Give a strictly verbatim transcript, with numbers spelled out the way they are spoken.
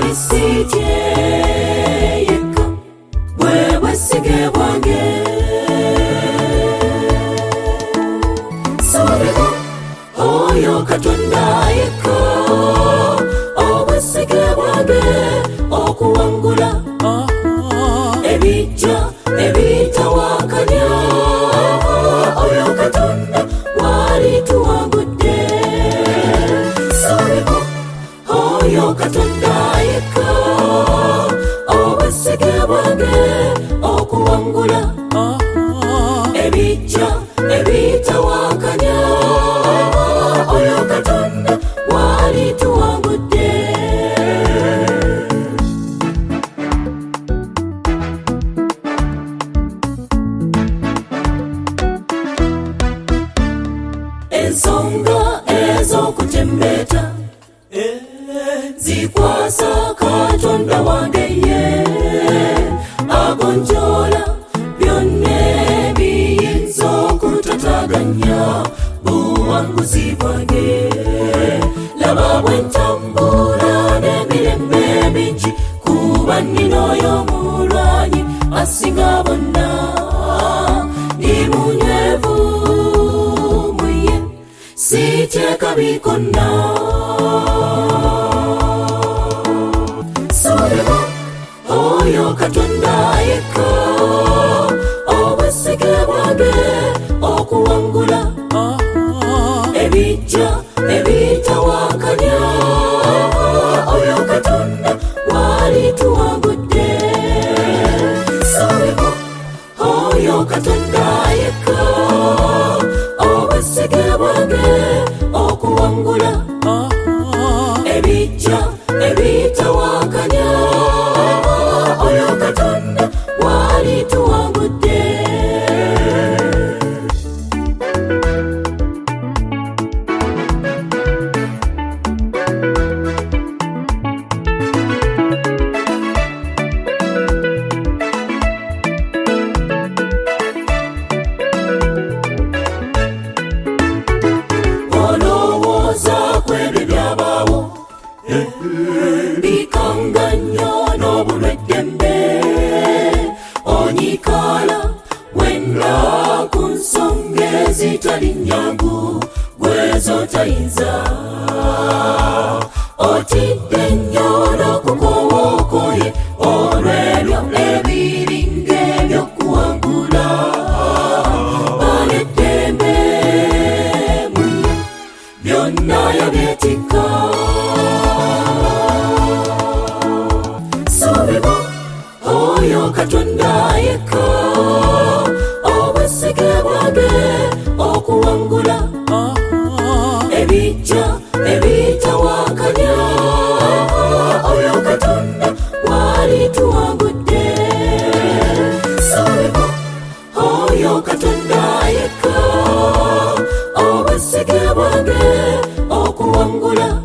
abisitye yekka bwe bwesige bwange sabiko oyo Katonda yekka obwesige bwange okuwangula ebijja ebitawakanya oyo Katonda wali tuwangudde sabiko oyo Katonda yekka obwesige bwange okuwangula ebijja ebitawakanya oyo Katonda wali tuwangudde ensonga ez'okutembeeta zikwasa Katonda wange ye agonjoola byonna ebiyinza okutataganya buwanguzi bwange laba bwe ntambula n'emirembe mingi kuba nnina oyo omulwanyi asinga bonna ndi munywevu mu ye siteeka bikonna sabiko oyo Katonda yekka obwesige bwange okuwangula ebijja ebitawakanya oyo Katonda wali tuwangudde sabiko oyo Katonda yekka obwesige bwange okuwangula ebijja ebitawakanya oyo Katonda wali tuwangudde olowooza kwebyo byabaawo bikanganya n'obulweddembe onyikaala wenna ku nsonga ezitali nnyangu gwezo tayinza otidde nnyo n'okukowookoye olw'ebyo ebiringa ebyokuwangula baneddembe muye byonna yabyetikka sabiko oyo Katonda yekka obwesige bwange okuwangula ebijja ebitawakanya oyo Katonda wali tuwangudde sabiko oyo Katonda yekka obwesige bwange okuwangula